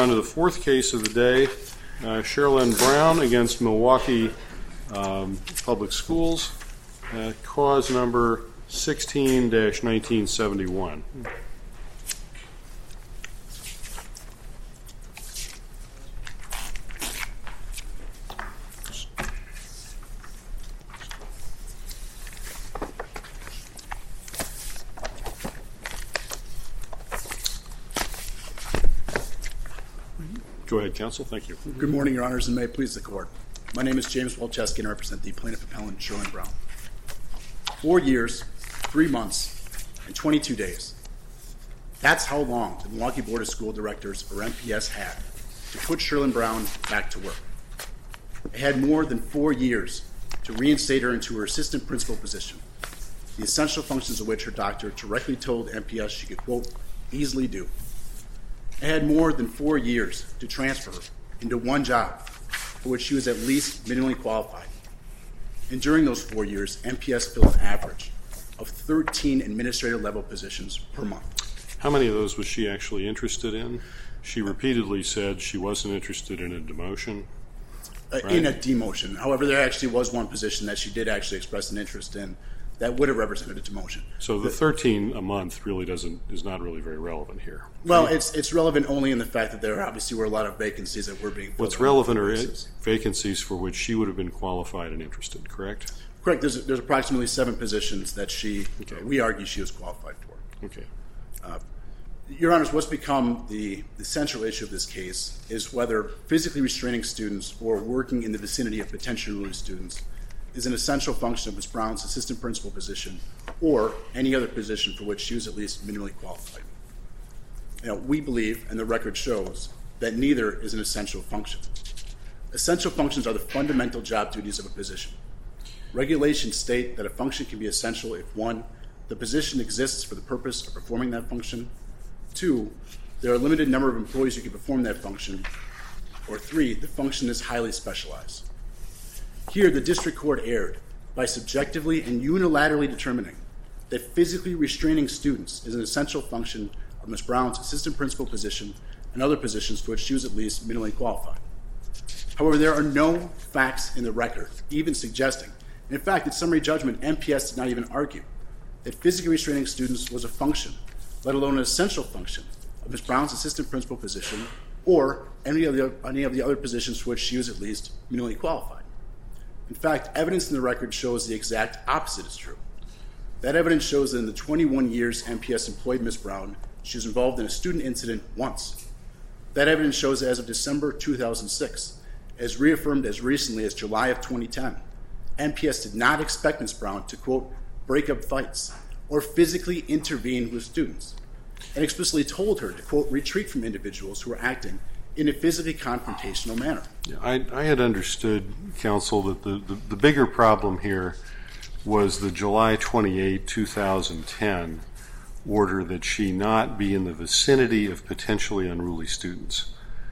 on to the fourth case of the day, Sherilyn Brown against Milwaukee Public Schools, cause number 16-1971. Go ahead, counsel. Thank you. Good morning, Your Honors, and may it please the Court. My name is James Walczewski, and I represent the plaintiff appellant, Sherilyn Brown. 4 years, 3 months, and 22 days. That's how long the Milwaukee Board of School Directors, or MPS, had to put Sherilyn Brown back to work. It had more than 4 years to reinstate her into her assistant principal position, the essential functions of which her doctor directly told MPS she could, quote, easily do. It had more than 4 years to transfer her into one job for which she was at least minimally qualified. And during those 4 years, MPS filled an average of 13 administrative level positions per month. How many of those was she actually interested in? She repeatedly said she wasn't interested in a demotion. Right? In a demotion. However, there actually was one position that she did actually express an interest in that would have represented a demotion. So the 13 a month really is not really very relevant here. Well, it's relevant only in the fact that there obviously were a lot of vacancies that were being filled. What's relevant are vacancies for which she would have been qualified and interested, correct? Correct. There's approximately 7 positions that we argue she was qualified for. Okay. Your Honors, what's become the central issue of this case is whether physically restraining students or working in the vicinity of potentially unruly students is an essential function of Ms. Brown's assistant principal position or any other position for which she was at least minimally qualified. Now, we believe, and the record shows, that neither is an essential function. Essential functions are the fundamental job duties of a position. Regulations state that a function can be essential if 1, the position exists for the purpose of performing that function, 2, there are a limited number of employees who can perform that function, or 3, the function is highly specialized. Here, the district court erred by subjectively and unilaterally determining that physically restraining students is an essential function of Ms. Brown's assistant principal position and other positions for which she was at least minimally qualified. However, there are no facts in the record even suggesting, and in fact, at summary judgment, MPS did not even argue that physically restraining students was a function, let alone an essential function, of Ms. Brown's assistant principal position or any of the other positions for which she was at least minimally qualified. In fact, evidence in the record shows the exact opposite is true. That evidence shows that in the 21 years MPS employed Ms. Brown, she was involved in a student incident once. That evidence shows that as of December 2006, as reaffirmed as recently as July of 2010, MPS did not expect Ms. Brown to, quote, break up fights or physically intervene with students, and explicitly told her to, quote, retreat from individuals who were acting in a physically confrontational manner. I had understood, counsel, that the bigger problem here was the July 28, 2010 order that she not be in the vicinity of potentially unruly students.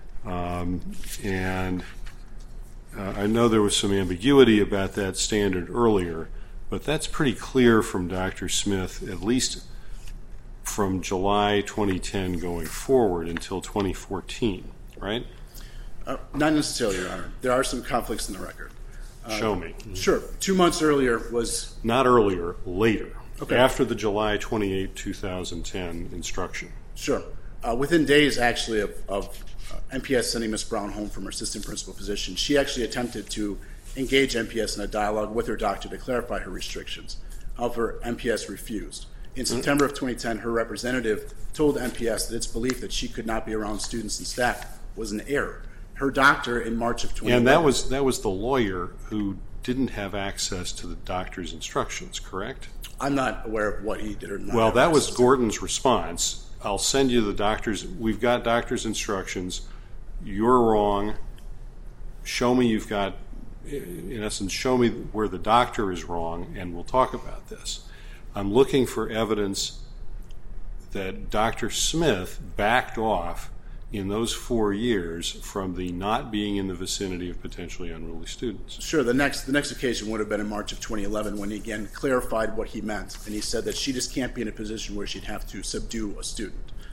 And I know there was some ambiguity about that standard earlier, but that's pretty clear from Dr. Smith, at least from July 2010 going forward until 2014, right? Not necessarily, Your Honor. There are some conflicts in the record. Show me. Sure. 2 months earlier was... Not earlier, later. Okay. After the July 28, 2010 instruction. Sure. Within days, actually, of MPS sending Ms. Brown home from her assistant principal position, she actually attempted to engage MPS in a dialogue with her doctor to clarify her restrictions. However, MPS refused. In September of 2010, her representative told MPS that its belief that she could not be around students and staff was an error. Her doctor in March of 2011... And that was the lawyer who didn't have access to the doctor's instructions, correct? I'm not aware of what he did or not. Well, that was Gordon's response. I'll send you the doctor's... We've got doctor's instructions. You're wrong. Show me you've got... In essence, show me where the doctor is wrong, and we'll talk about this. I'm looking for evidence that Dr. Smith backed off in those 4 years from the not being in the vicinity of potentially unruly students. Sure. The next occasion would have been in March of 2011 when he again clarified what he meant, and he said that she just can't be in a position where she'd have to subdue a student.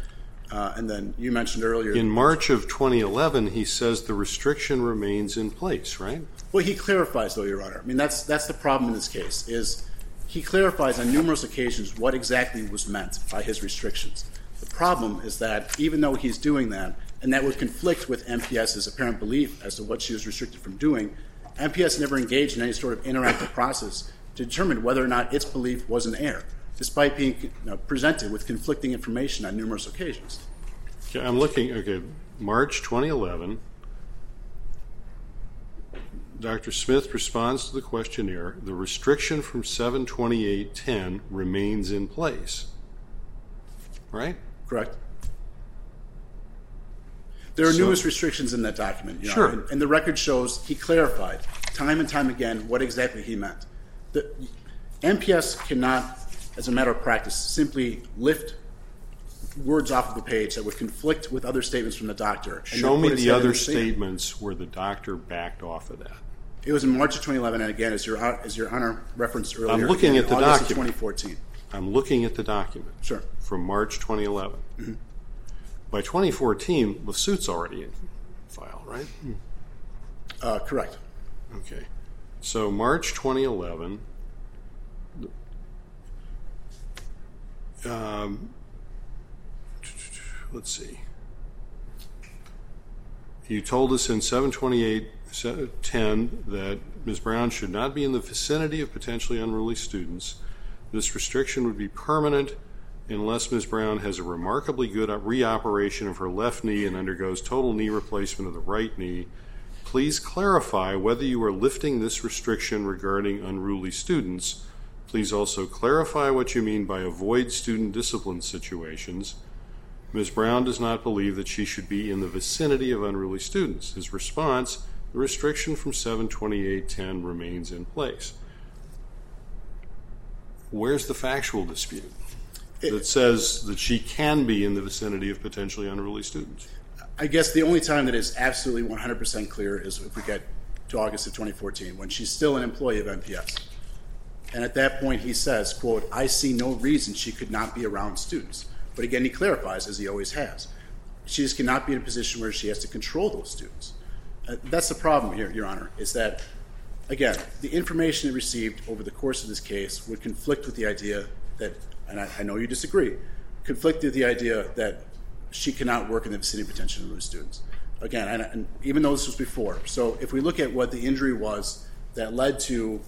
And then you mentioned earlier... In March of 2011, he says the restriction remains in place, right? Well, he clarifies, though, Your Honor. I mean, that's the problem in this case, is he clarifies on numerous occasions what exactly was meant by his restrictions. The problem is that even though he's doing that, and that would conflict with MPS's apparent belief as to what she was restricted from doing, MPS never engaged in any sort of interactive process to determine whether or not its belief was an error, despite being presented with conflicting information on numerous occasions. Okay, I'm looking, March 2011, Dr. Smith responds to the questionnaire, the restriction from 7/28/10 remains in place, right? Correct. There are numerous restrictions in that document, Your Honor, and the record shows he clarified time and time again what exactly he meant. The MPS cannot, as a matter of practice, simply lift words off of the page that would conflict with other statements from the doctor. Show me the other statements where the doctor backed off of that. It was in March of 2011, and again, as Your Honor referenced earlier, I'm looking at the August of document. 2014. I'm looking at the document. Sure. From March 2011. Mm-hmm. By 2014, the suit's already in file, right? Correct. Okay. So March 2011, let's see. You told us in 7/28/10 that Ms. Brown should not be in the vicinity of potentially unruly students. This restriction would be permanent unless Ms. Brown has a remarkably good reoperation of her left knee and undergoes total knee replacement of the right knee. Please clarify whether you are lifting this restriction regarding unruly students. Please also clarify what you mean by avoid student discipline situations. Ms. Brown does not believe that she should be in the vicinity of unruly students. His response, the restriction from 7/28/10 remains in place. Where's the factual dispute that says that she can be in the vicinity of potentially unruly students? I guess the only time that is absolutely 100% clear is if we get to August of 2014, when she's still an employee of MPS. And at that point he says, quote, I see no reason she could not be around students. But again, he clarifies, as he always has. She just cannot be in a position where she has to control those students. That's the problem here, Your Honor, is that, again, the information he received over the course of this case would conflict with the idea that, and I know you disagree, conflict with the idea that she cannot work in the vicinity of potentially unruly students. Again, and even though this was before, so if we look at what the injury was that led to,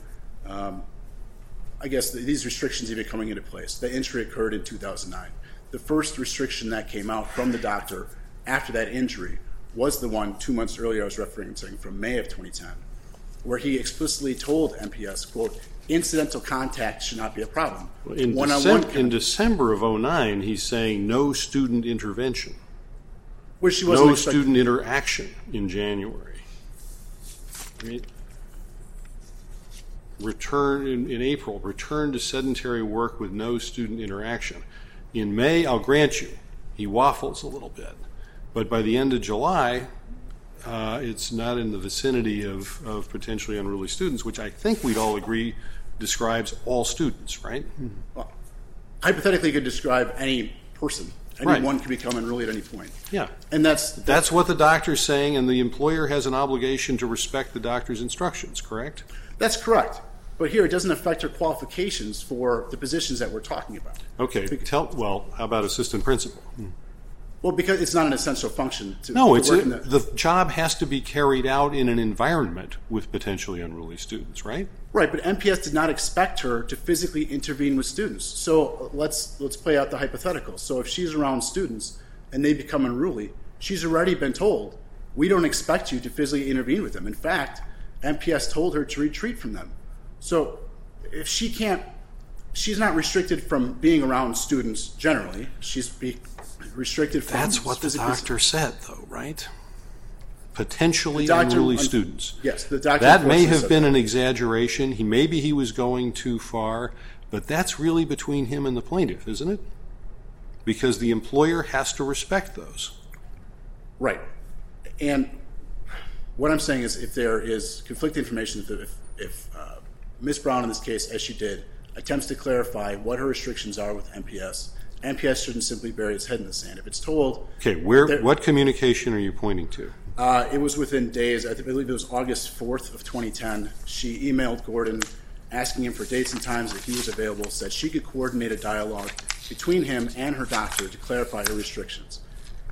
I guess, these restrictions even coming into place, the injury occurred in 2009. The first restriction that came out from the doctor after that injury was the one 2 months earlier I was referencing from May of 2010, where he explicitly told MPS, quote, incidental contact should not be a problem. In December of 2009, he's saying no student intervention, which she wasn't no student interaction in January. Right? Return in April, return to sedentary work with no student interaction. In May, I'll grant you, he waffles a little bit. But by the end of July, it's not in the vicinity of potentially unruly students, which I think we'd all agree describes all students, right? Well, hypothetically, it could describe any person. Anyone can become unruly at any point. Yeah. And that's what the doctor's saying, and the employer has an obligation to respect the doctor's instructions, correct? That's correct. But here, it doesn't affect her qualifications for the positions that we're talking about. Okay. How about assistant principal? Well, because it's not an essential function. The job has to be carried out in an environment with potentially unruly students, right? Right, but MPS did not expect her to physically intervene with students. So let's play out the hypothetical. So if she's around students and they become unruly, she's already been told, we don't expect you to physically intervene with them. In fact, MPS told her to retreat from them. So if she's not restricted from being around students generally. She's restricted from... That's what the doctor said, though, right? Potentially unruly students. Yes, the doctor... That may have been an exaggeration. Maybe he was going too far, but that's really between him and the plaintiff, isn't it? Because the employer has to respect those. Right. And what I'm saying is if there is conflicting information, if Ms. Brown in this case, as she did, attempts to clarify what her restrictions are with MPS, MPS shouldn't simply bury its head in the sand. If it's told... Okay, what communication are you pointing to? It was within days. I believe it was August 4th of 2010. She emailed Gordon asking him for dates and times that he was available, said she could coordinate a dialogue between him and her doctor to clarify her restrictions.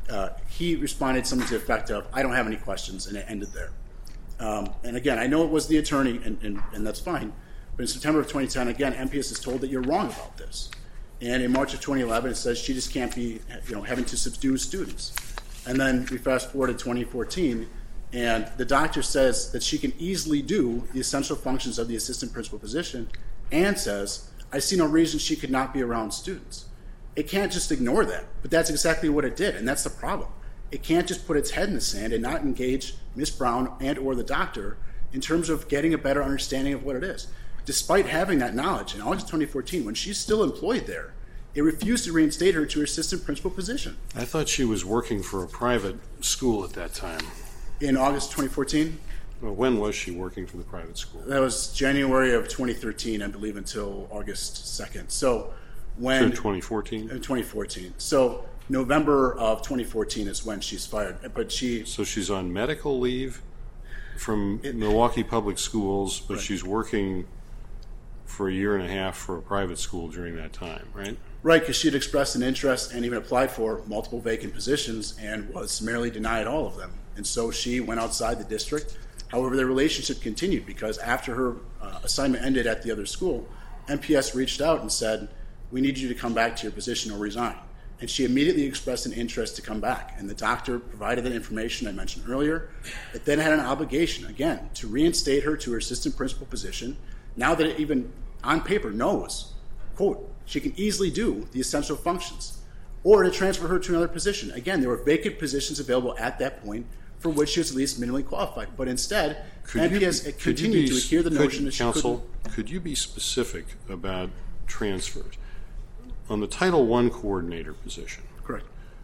He responded something to the effect of, I don't have any questions, and it ended there. And again, I know it was the attorney, and that's fine, but in September of 2010, again, MPS is told that you're wrong about this. And in March of 2011, it says she just can't be, having to subdue students. And then we fast forward to 2014, and the doctor says that she can easily do the essential functions of the assistant principal position, and says, I see no reason she could not be around students. It can't just ignore that, but that's exactly what it did, and that's the problem. It can't just put its head in the sand and not engage Ms. Brown and or the doctor in terms of getting a better understanding of what it is. Despite having that knowledge, in August 2014, when she's still employed there, it refused to reinstate her to her assistant principal position. I thought she was working for a private school at that time. In August 2014? Well, when was she working for the private school? That was January of 2013, I believe, until August 2nd. So when... In 2014? In 2014. So November of 2014 is when she's fired. But So she's on medical leave from Milwaukee Public Schools, but she's working for a year and a half for a private school during that time, right? Right, because she had expressed an interest and even applied for multiple vacant positions and was summarily denied all of them. And so she went outside the district. However, their relationship continued because after her assignment ended at the other school, MPS reached out and said, we need you to come back to your position or resign. And she immediately expressed an interest to come back. And the doctor provided that information I mentioned earlier. It then had an obligation, again, to reinstate her to her assistant principal position, now that it even on paper knows, quote, she can easily do the essential functions, or to transfer her to another position. Again, there were vacant positions available at that point for which she was at least minimally qualified. But instead, MPS continued to adhere to the notion that she couldn't. Counsel, could you be specific about transfers? On the Title I coordinator position. Correct.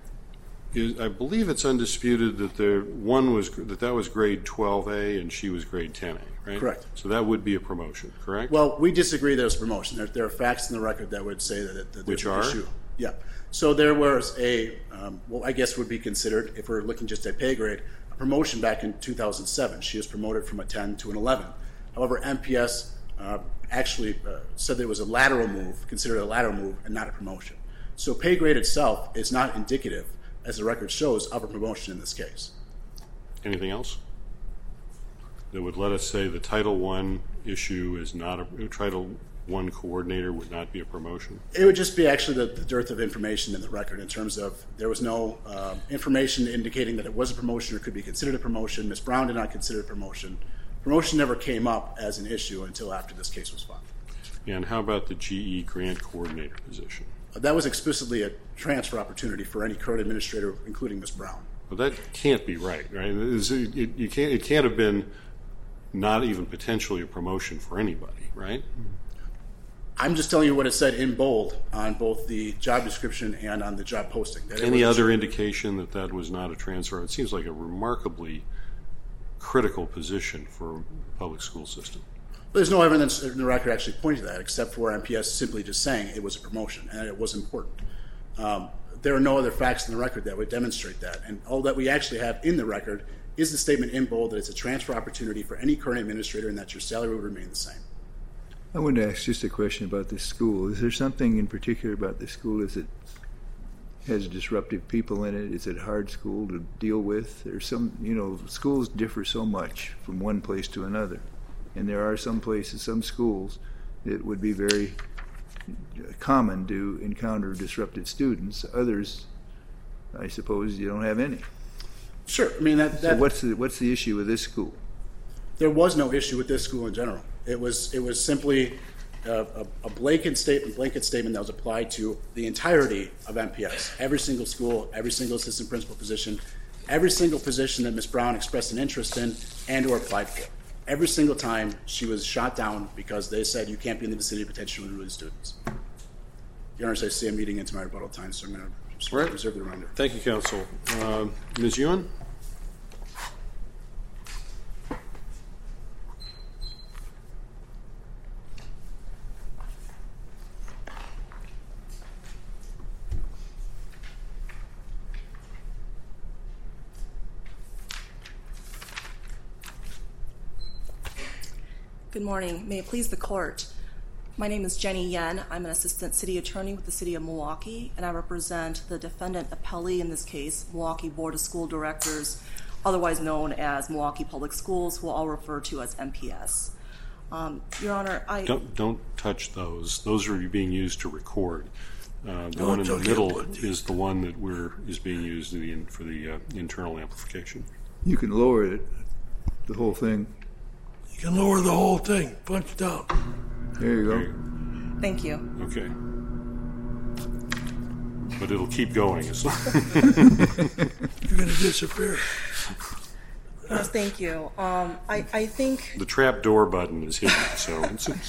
I believe it's undisputed that that was grade 12A and she was grade 10A, right? Correct. So that would be a promotion, correct? Well, we disagree that it was a promotion. There are facts in the record that would say that there's an issue. Yeah. So there was I guess would be considered, if we're looking just at pay grade, a promotion back in 2007. She was promoted from a 10 to an 11. However, MPS actually said that it was a lateral move, considered a lateral move and not a promotion. So pay grade itself is not indicative, as the record shows, of a promotion in this case. Anything else that would let us say the Title I issue is not a Title I coordinator would not be a promotion? It would just be actually the dearth of information in the record in terms of there was no information indicating that it was a promotion or could be considered a promotion. Ms. Brown did not consider it a promotion. Promotion never came up as an issue until after this case was filed. And how about the GE grant coordinator position? That was explicitly a transfer opportunity for any current administrator, including Ms. Brown. Well, that can't be right? It can't have been not even potentially a promotion for anybody, right? I'm just telling you what it said in bold on both the job description and on the job posting. Any other indication that that was not a transfer? It seems like a remarkably critical position for a public school system. There's no evidence in the record actually pointing to that, except for MPS simply just saying it was a promotion and it was important. There are no other facts in the record that would demonstrate that. And all that we actually have in the record is the statement in bold that it's a transfer opportunity for any current administrator and that your salary would remain the same. I wanted to ask just a question about this school. Is there something in particular about this school? Is it has disruptive people in it? Is it a hard school to deal with? There's some, schools differ so much from one place to another. And there are some places, some schools, that would be very common to encounter disruptive students. Others, I suppose, you don't have any. Sure. I mean, So what's the issue with this school? There was no issue with this school in general. It was simply a blanket statement that was applied to the entirety of MPS. Every single school, every single assistant principal position, every single position that Ms. Brown expressed an interest in and or applied for. Every single time she was shot down because they said you can't be in the vicinity of potentially unruly students. Your Honor, I see I'm eating into my rebuttal time, so I'm going to reserve the remainder. Thank you, counsel. Ms. Ewan? Good morning. May it please the court. My name is Jenny Yen. I'm an assistant city attorney with the city of Milwaukee, and I represent the defendant appellee in this case, Milwaukee Board of School Directors, otherwise known as Milwaukee Public Schools, who I'll refer to as MPS. Your Honor, Don't touch those. Those are being used to record. The one in the middle is the one that is being used for the internal amplification. You can lower it, the whole thing. You can lower the whole thing. Punch down. There you go. Thank you. Okay. But it'll keep going. You're going to disappear. Yes, thank you. I think the trap door button is hidden, so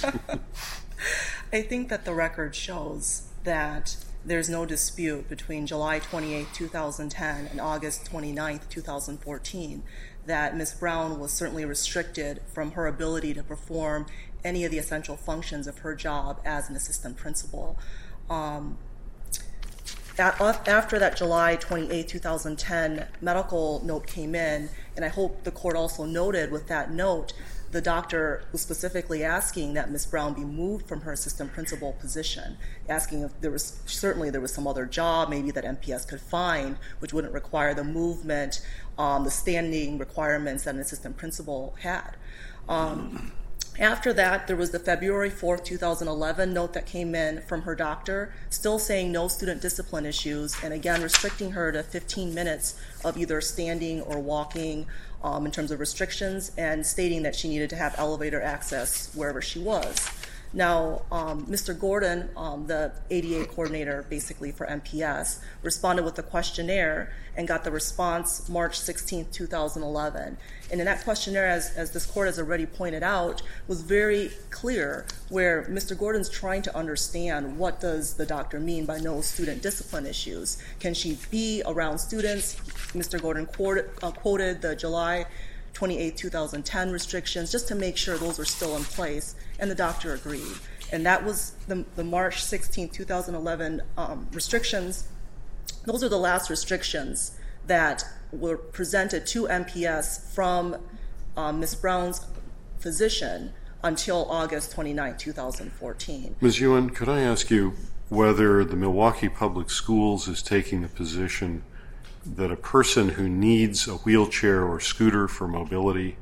I think that the record shows that there's no dispute between July 28, 2010 and August 29, 2014 that Ms. Brown was certainly restricted from her ability to perform any of the essential functions of her job as an assistant principal. After that July 28, 2010 medical note came in, and I hope the court also noted with that note, the doctor was specifically asking that Ms. Brown be moved from her assistant principal position, asking if there was some other job maybe that MPS could find which wouldn't require the movement, the standing requirements that an assistant principal had. After that, there was the February 4th, 2011 note that came in from her doctor, still saying no student discipline issues, and again restricting her to 15 minutes of either standing or walking in terms of restrictions, and stating that she needed to have elevator access wherever she was. Now, Mr. Gordon, the ADA coordinator basically for MPS, responded with a questionnaire and got the response March 16, 2011. And in that questionnaire, as this court has already pointed out, was very clear where Mr. Gordon's trying to understand what does the doctor mean by no student discipline issues. Can she be around students? Mr. Gordon quoted the July 28, 2010 restrictions just to make sure those were still in place, and the doctor agreed. And that was the March 16, 2011 restrictions. Those are the last restrictions that were presented to MPS from Ms. Brown's physician until August 29, 2014. Ms. Ewan, could I ask you whether the Milwaukee Public Schools is taking the position that a person who needs a wheelchair or scooter for mobility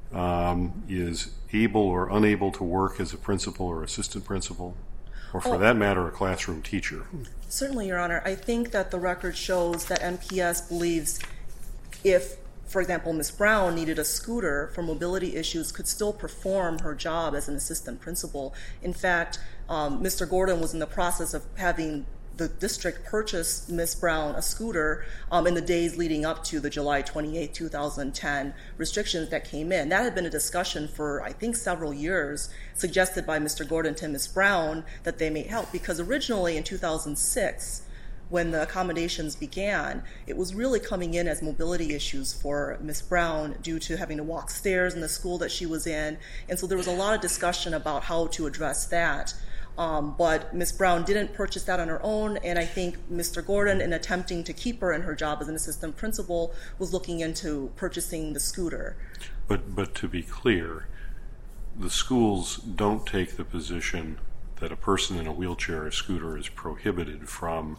is able or unable to work as a principal or assistant principal, or for that matter, a classroom teacher? Certainly, Your Honor. I think that the record shows that MPS believes if, for example, Ms. Brown needed a scooter for mobility issues, could still perform her job as an assistant principal. In fact, Mr. Gordon was in the process of having the district purchase Ms. Brown a scooter in the days leading up to the July 28, 2010 restrictions that came in. That had been a discussion for, I think, several years, suggested by Mr. Gordon to Ms. Brown that they may help, because originally in 2006, when the accommodations began, it was really coming in as mobility issues for Ms. Brown due to having to walk stairs in the school that she was in. And so there was a lot of discussion about how to address that. But Ms. Brown didn't purchase that on her own, and I think Mr. Gordon, in attempting to keep her in her job as an assistant principal, was looking into purchasing the scooter. But to be clear, the schools don't take the position that a person in a wheelchair or scooter is prohibited from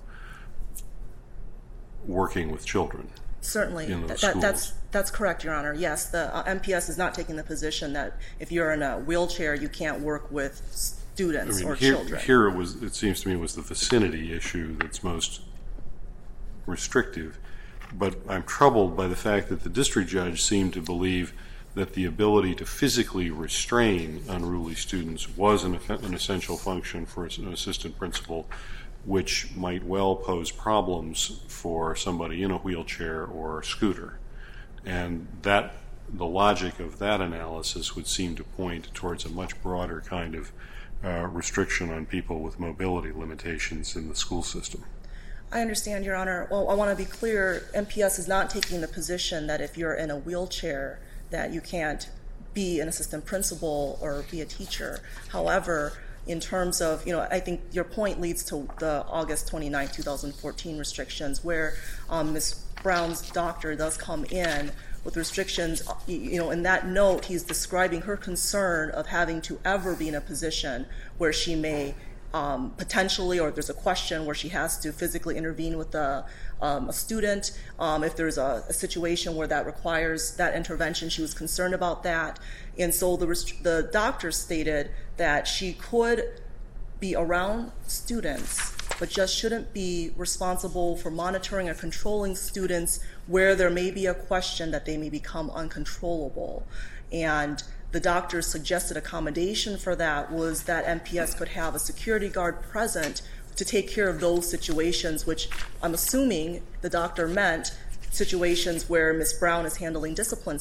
working with children. Certainly. In those schools. That's correct, Your Honor. Yes, the MPS is not taking the position that if you're in a wheelchair, you can't work with students or children. Here it seems to me, was the vicinity issue that's most restrictive. But I'm troubled by the fact that the district judge seemed to believe that the ability to physically restrain unruly students was an essential function for an assistant principal, which might well pose problems for somebody in a wheelchair or scooter. And the logic of that analysis would seem to point towards a much broader kind of restriction on people with mobility limitations in the school system. I understand, Your Honor. Well, I want to be clear, MPS is not taking the position that if you're in a wheelchair that you can't be an assistant principal or be a teacher. However, in terms of, I think your point leads to the August 29, 2014 restrictions, where Ms. Brown's doctor does come in with restrictions, in that note, he's describing her concern of having to ever be in a position where she may potentially, or if there's a question where she has to physically intervene with a student, if there's a situation where that requires that intervention, she was concerned about that. And so the doctor stated that she could be around students, but just shouldn't be responsible for monitoring or controlling students where there may be a question that they may become uncontrollable. And the doctor's suggested accommodation for that was that MPS could have a security guard present to take care of those situations, which I'm assuming the doctor meant situations where Ms. Brown is handling discipline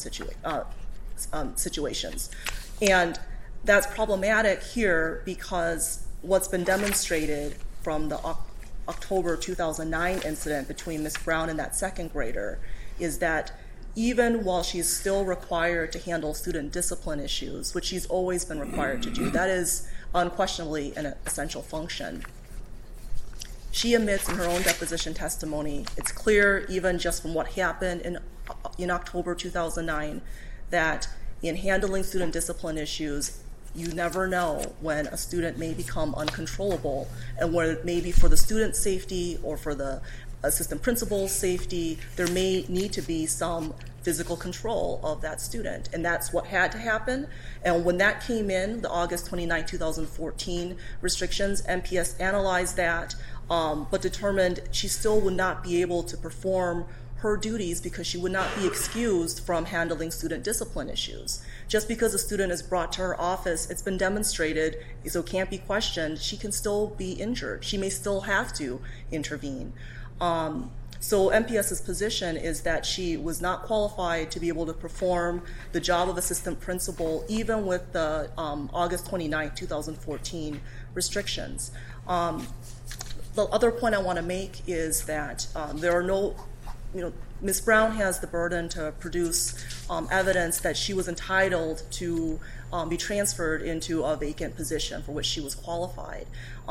situations. And that's problematic here because what's been demonstrated from the October 2009 incident between Ms. Brown and that second grader is that even while she's still required to handle student discipline issues, which she's always been required to do, that is unquestionably an essential function. She admits in her own deposition testimony, it's clear even just from what happened in October 2009, that in handling student discipline issues, you never know when a student may become uncontrollable, and whether it may be for the student's safety or for the assistant principal's safety, there may need to be some physical control of that student. And that's what had to happen. And when that came in, the August 29, 2014 restrictions, MPS analyzed that, but determined she still would not be able to perform her duties because she would not be excused from handling student discipline issues. Just because a student is brought to her office, it's been demonstrated, so it can't be questioned, she can still be injured. She may still have to intervene. So MPS's position is that she was not qualified to be able to perform the job of assistant principal even with the August 29, 2014 restrictions. The other point I want to make is that there are no, Ms. Brown has the burden to produce evidence that she was entitled to be transferred into a vacant position for which she was qualified.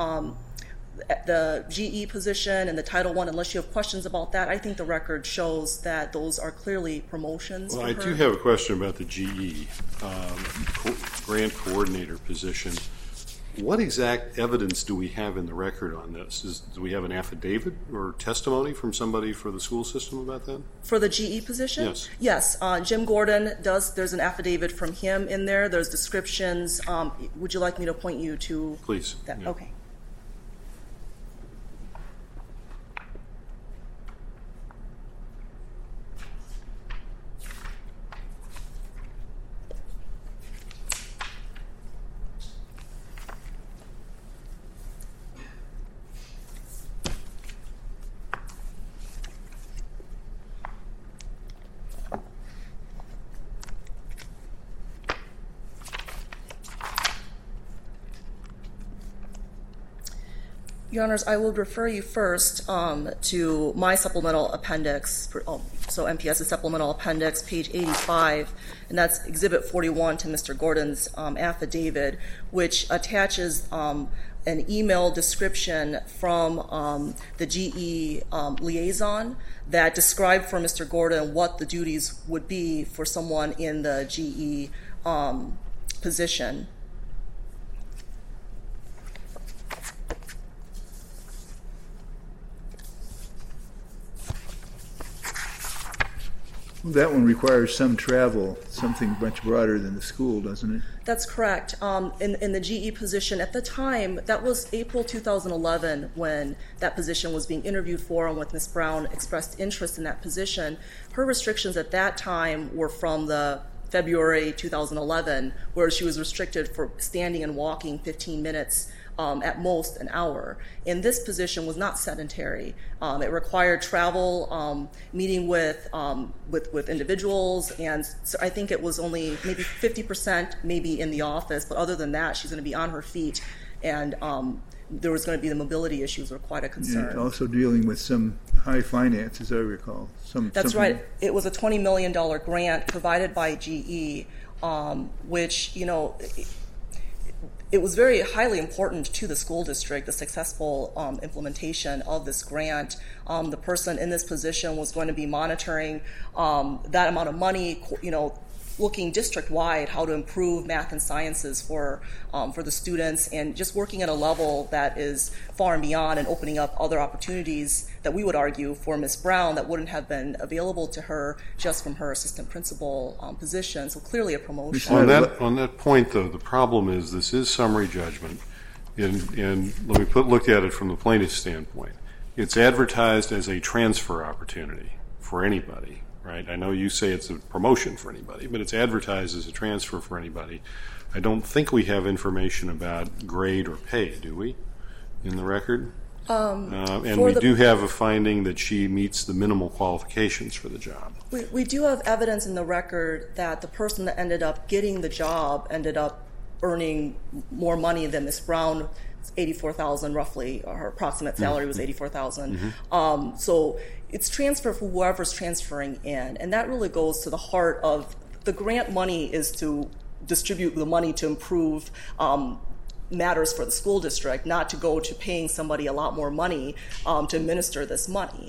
The GE position and the Title I, unless you have questions about that, I think the record shows that those are clearly promotions. Well, I do have a question about the GE grant coordinator position. What exact evidence do we have in the record on this? Do we have an affidavit or testimony from somebody for the school system about that? For the GE position? Yes. Yes. Jim Gordon does. There's an affidavit from him in there. There's descriptions. Would you like me to point you to Please. that? Yeah. Okay. Your Honors, I will refer you first to my supplemental appendix, so MPS's supplemental appendix, page 85, and that's Exhibit 41 to Mr. Gordon's affidavit, which attaches an email description from the GE liaison that described for Mr. Gordon what the duties would be for someone in the GE position. That one requires some travel, something much broader than the school, doesn't it? That's correct. In the GE position at the time, that was April 2011 when that position was being interviewed for, and when Ms. Brown expressed interest in that position. Her restrictions at that time were from the February 2011, where she was restricted for standing and walking 15 minutes, at most an hour. And this position was not sedentary. It required travel, meeting with individuals, and so I think it was only maybe 50% maybe in the office, but other than that, she's going to be on her feet, and there was going to be the mobility issues were quite a concern. And also dealing with some high finance, as I recall. That's right. It was a $20 million grant provided by GE, which, it was very highly important to the school district, the successful implementation of this grant. The person in this position was going to be monitoring that amount of money, looking district-wide how to improve math and sciences for the students, and just working at a level that is far and beyond and opening up other opportunities that we would argue for Ms. Brown that wouldn't have been available to her just from her assistant principal position. So clearly a promotion. On that point, though, the problem is this is summary judgment, and let me look at it from the plaintiff's standpoint. It's advertised as a transfer opportunity for anybody. Right? I know you say it's a promotion for anybody, but it's advertised as a transfer for anybody. I don't think we have information about grade or pay, do we, in the record? And we do have a finding that she meets the minimal qualifications for the job. We do have evidence in the record that the person that ended up getting the job ended up earning more money than Ms. Brown. $84,000 roughly, or her approximate salary was $84,000. So it's transfer for whoever's transferring in, and that really goes to the heart of the grant money is to distribute the money to improve matters for the school district, not to go to paying somebody a lot more money to administer this money.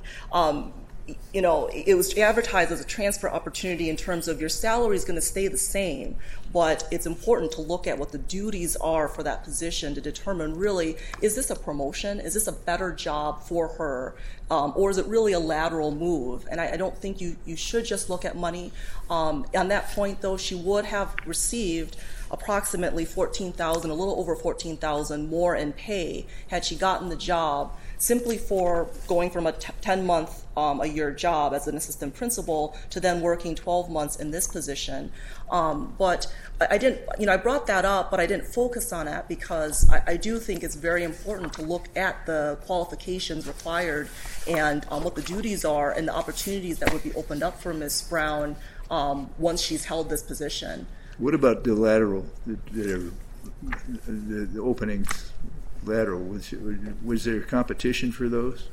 It was advertised as a transfer opportunity in terms of your salary is going to stay the same, but it's important to look at what the duties are for that position to determine really, is this a promotion? Is this a better job for her? Or is it really a lateral move? And I don't think you should just look at money. On that point, though, she would have received approximately $14,000, a little over $14,000 more in pay had she gotten the job simply for going from a 10-month a year job as an assistant principal to then working 12 months in this position. But I didn't, I brought that up, but I didn't focus on it because I do think it's very important to look at the qualifications required and what the duties are and the opportunities that would be opened up for Ms. Brown once she's held this position. What about the lateral, the openings lateral? Was there competition for those?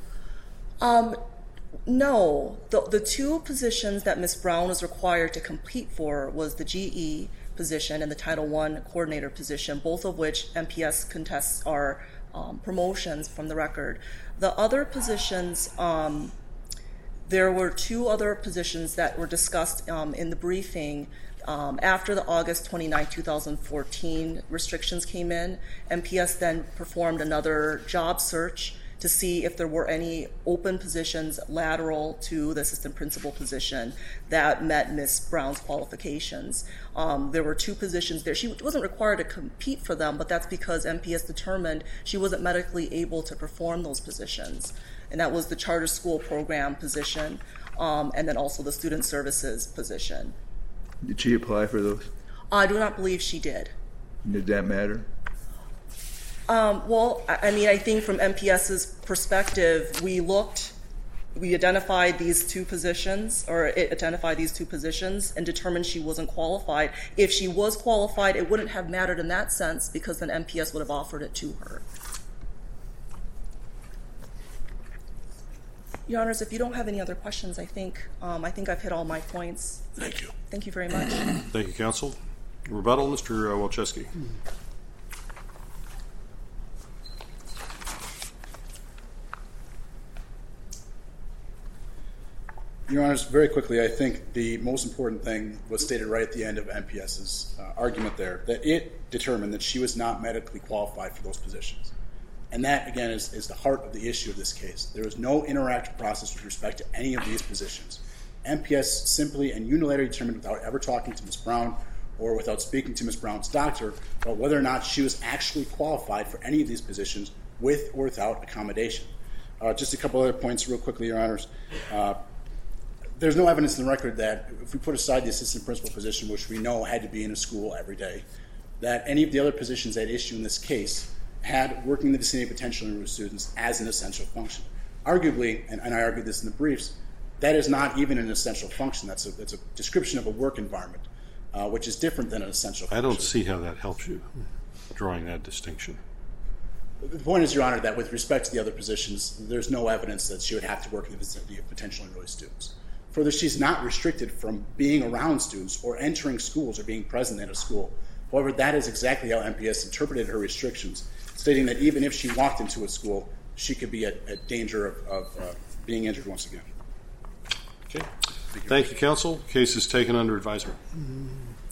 No. The two positions that Ms. Brown was required to compete for was the GE position and the Title I coordinator position, both of which MPS contests are promotions from the record. The other positions, there were two other positions that were discussed in the briefing. After the August 29, 2014 restrictions came in, MPS then performed another job search to see if there were any open positions lateral to the assistant principal position that met Ms. Brown's qualifications. There were two positions there. She wasn't required to compete for them, but that's because MPS determined she wasn't medically able to perform those positions. And that was the charter school program position and then also the student services position. Did she apply for those? I do not believe she did. Did that matter? Well, I think from MPS's perspective, we identified these two positions, or it identified these two positions and determined she wasn't qualified. If she was qualified, it wouldn't have mattered in that sense because then MPS would have offered it to her. Your Honors, if you don't have any other questions, I think I've hit all my points. Thank you. Thank you very much. Thank you, Counsel. Rebuttal, Mr. Walczewski. Your Honors, very quickly, I think the most important thing was stated right at the end of MPS's argument there, that it determined that she was not medically qualified for those positions. And that, again, is the heart of the issue of this case. There was no interactive process with respect to any of these positions. MPS simply and unilaterally determined without ever talking to Ms. Brown or without speaking to Ms. Brown's doctor about whether or not she was actually qualified for any of these positions with or without accommodation. Just a couple other points real quickly, Your Honors. There's no evidence in the record that if we put aside the assistant principal position, which we know had to be in a school every day, that any of the other positions at issue in this case had working in the vicinity of potentially enrolled students as an essential function. Arguably, and I argued this in the briefs, that is not even an essential function. That's a description of a work environment, which is different than an essential function. I don't see how that helps you, drawing that distinction. The point is, Your Honor, that with respect to the other positions, there's no evidence that she would have to work in the vicinity of potentially enrolled students. Further, she's not restricted from being around students or entering schools or being present in a school However, that is exactly how MPS interpreted her restrictions, stating that even if she walked into a school, she could be at danger of being injured once again. Okay. Thank you, counsel. Case is taken under advisement.